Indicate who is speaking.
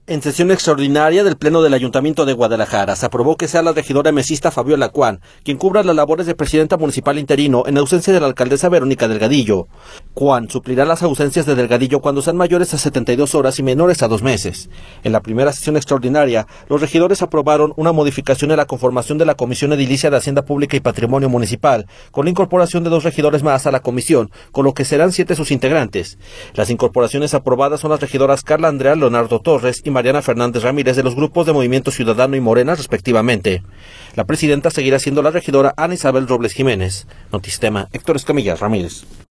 Speaker 1: En sesión extraordinaria del Pleno del Ayuntamiento de Guadalajara, se aprobó que sea la regidora mesista Fabiola Cuán quien cubra las labores de presidenta municipal interino en ausencia de la alcaldesa Verónica Delgadillo. Cuán suplirá las ausencias de Delgadillo cuando sean mayores a 72 horas y menores a 2 meses. En la primera sesión extraordinaria, los regidores aprobaron una modificación en la conformación de la Comisión Edilicia de Hacienda Pública y Patrimonio Municipal, con la incorporación de 2 regidores más a la comisión, con lo que serán 7 sus integrantes. Las incorporaciones aprobadas son las regidoras Carla Andrea Leonardo Torres y Mariana Fernández Ramírez de los grupos de Movimiento Ciudadano y Morena, respectivamente. La presidenta seguirá siendo la regidora Ana Isabel Robles Jiménez. Notistema, Héctor Escamilla Ramírez.